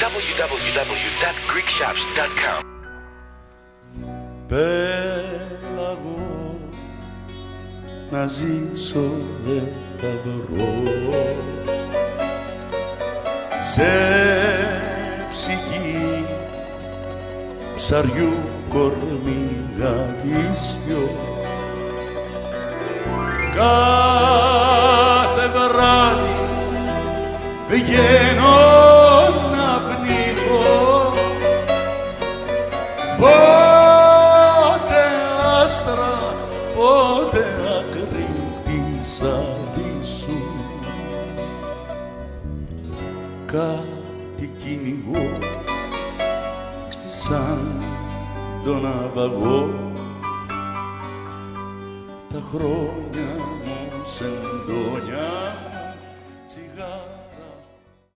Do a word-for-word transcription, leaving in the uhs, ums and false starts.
double-u double-u double-u dot greek shops dot com. Πέλαγω να ζήσω δεν θα βρω σε ψυχή ψαριού κορμί γατήσιο. Κάθε βράδυ βγαίνω να πνίγω, πότε άστρα, πότε άκρη της αβύσσου. Κάτι κυνηγώ σαν τον ναυαγό, τα χρόνια μου σεντόνια μου τσιγάρα.